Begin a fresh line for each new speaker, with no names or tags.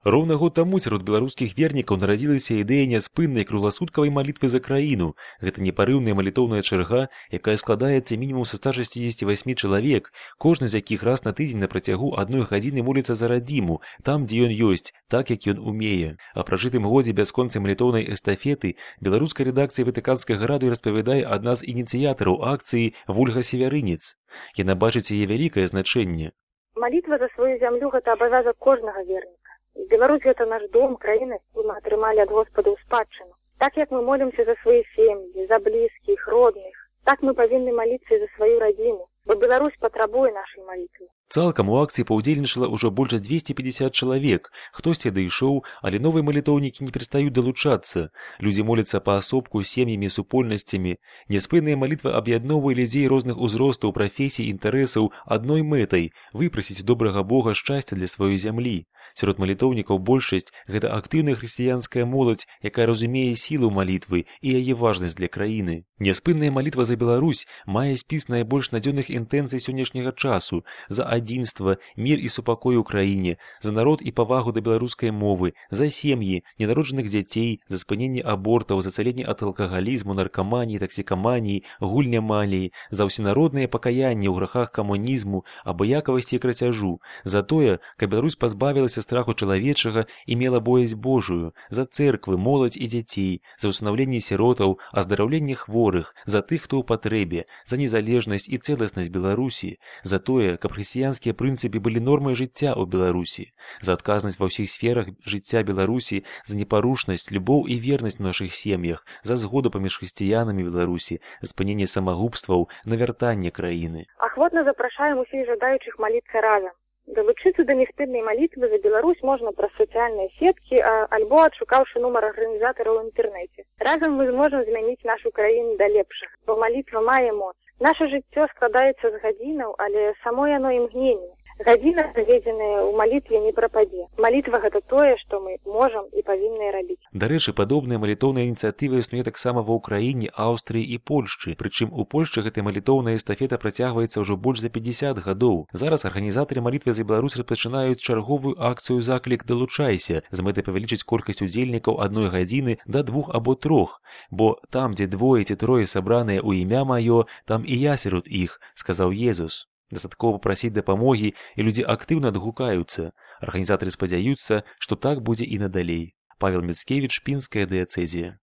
Роўна год таму сярод беларускіх вернікаў нарадзілася ідэя няспыннай кругласуткавай малітвы за краіну. Гэта непарыўная малітоўная чарга, якая складаецца мінімум са 168 чалавек, кожны з якіх раз на тыдзень на працягу 1 гадзіны моліцца за радзіму, там, дзе ён ёсць, так, як ён умее. А пражытым годзе бясконцай малітоўнай эстафеты беларускай рэдакцыі Ватыканскага радыё распавядае адна з ініцыятараў акцыі Вольга Севярынец. Яна бачыць яе вялікае значэнне.
Малітва за сваю зямлю – гэта абавязак кожнага верніка. Беларусь – гэта наш дом, краіна, якую мы атрымалі ад Господа ў спадчыну. Так як мы молімся за свае сем'і, за блізкіх, родных, так мы павінны маліцца і за сваю радзіму, бо Беларусь патрабуе нашай малітвы.
Цалкам у акцыі паўдзельнічала ўжо больш за 250 чалавек. Хтосьці дайшоў, але новыя малітоўнікі не перастаюць далучацца. Людзі моляцца паасобку сем'ямі, супольнасцямі. Няспынная малітва аб'ядноўвае людзей розных узростаў, прафесій, інтарэсаў адной мэтай – выпрасіць у добрага Бога шчасця для сваёй зямлі. Сярод малітоўнікаў большасць – гэта актыўная хрысціянская моладзь, якая разумее сілу малітвы і яе важнасць для краіны. Няспынная малітва за Беларусь мае спіс найбольш надзённых інтэнцый сённяшняга часу за адзінства, мір і супакой у краіне, за народ і павагу да беларускай мовы, за сем'і, ненароджаных дзяцей, за спыненне абортаў, за цаленне ад алкагалізму, наркаманіі, таксікаманіі, гульнямаліі, за ўсенароднае пакаянне ў грахах камунізму, абыякавасці і крацяжу, за тое, каб Беларусь пазбавілася страху чалавечага і мела боязь Божую, за цэрквы, моладзь і дзяцей, за ўстанаўленне сіротаў, аздараўленне хворых, за тых, хто ў патрэбе, за незалежнасць і цэласнасць Беларусі, за тое, каб хрысціянскія прынцыпы былі нормай жыцця ў Беларусі, за адказнасць ва ўсіх сферах жыцця Беларусі, за непарушнасць, любоў і вернасць у нашых сем'ях, за згоду паміж хрысціянамі Беларусі, за спыненне самагубстваў, на вяртанне краіны.
Ахвотна запрашаем усіх жадаючых маліцца разам. Далучыцца да няспыннай малітвы за Беларусь можна праз сацыяльныя сеткі, альбо адшукаўшы нумар арганізатараў у інтэрнэце. Разам мы зможам змяніць нашу краіну да лепшых, бо малітва мае моц. Наша жыццё складаецца з гадзінаў, але само яно імгненне. Гадзіна, заведзеная ў малітве, не прападзе. Малітва – гэта тое, што мы можам і павінны рабіць.
Дарэчы, падобная малітоўная ініцыятыва існуе таксама ва Ўкраіне, Аўстрыі і Польшчы. Прычым у Польшчы гэтая малітоўная эстафета працягваецца ўжо больш за 50 гадоў. Зараз арганізатары малітвы за Беларусь пачынаюць чарговую акцыю «Заклік далучайся» з мэтай павялічыць колькасць удзельнікаў 1 гадзіны да 2 або 3. Бо там, дзе двое ці трое сабраныя ў імя маё, там і я сярод іх, сказаў Езус. Дастаткова папрасіць дапамогі, і людзі актыўна адгукаюцца. Арганізатары спадзяюцца, што так будзе і надалей. Павел Міцкевіч, Пінская дыяцэзія.